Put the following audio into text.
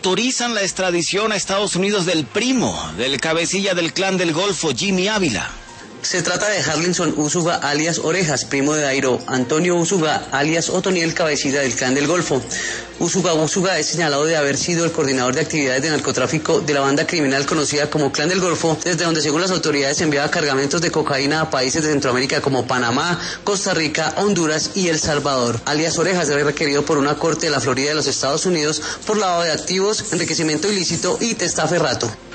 autorizan la extradición a Estados Unidos del primo del cabecilla del Clan del Golfo, Jimmy Ávila. Se trata de Harlinson Úsuga alias Orejas, primo de Dairo Antonio Úsuga alias Otoniel, cabecilla del Clan del Golfo. Úsuga es señalado de haber sido el coordinador de actividades de narcotráfico de la banda criminal conocida como Clan del Golfo, desde donde según las autoridades enviaba cargamentos de cocaína a países de Centroamérica como Panamá, Costa Rica, Honduras y El Salvador. Alias Orejas debe requerido por una corte de la Florida de los Estados Unidos por lavado de activos, enriquecimiento ilícito y testaferrato.